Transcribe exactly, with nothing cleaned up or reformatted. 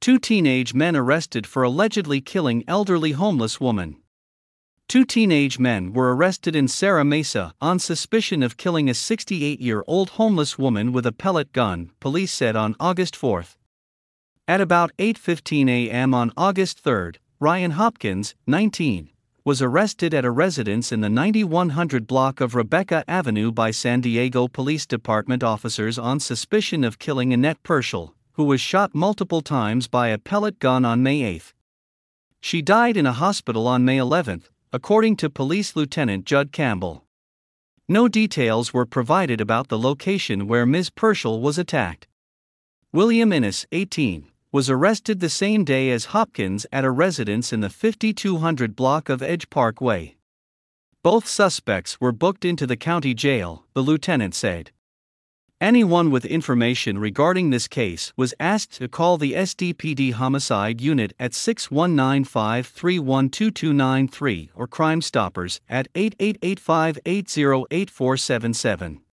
Two teenage men arrested for allegedly killing elderly homeless woman. Two teenage men were arrested in Serra Mesa on suspicion of killing a sixty-eight-year-old homeless woman with a pellet gun, police said on August fourth. At about eight fifteen a m on August third, Ryan Hopkins, nineteen, was arrested at a residence in the ninety-one hundred block of Rebecca Avenue by San Diego Police Department officers on suspicion of killing Annette Purcell, who was shot multiple times by a pellet gun on May eighth. She died in a hospital on May eleventh, according to Police Lieutenant Judd Campbell. No details were provided about the location where Miz Purcell was attacked. William Innes, eighteen, was arrested the same day as Hopkins at a residence in the fifty-two hundred block of Edge Parkway. Both suspects were booked into the county jail, the lieutenant said. Anyone with information regarding this case was asked to call the S D P D Homicide Unit at six one nine, five three one, two two nine three or Crime Stoppers at eight eight eight, five eight zero, eight four seven seven.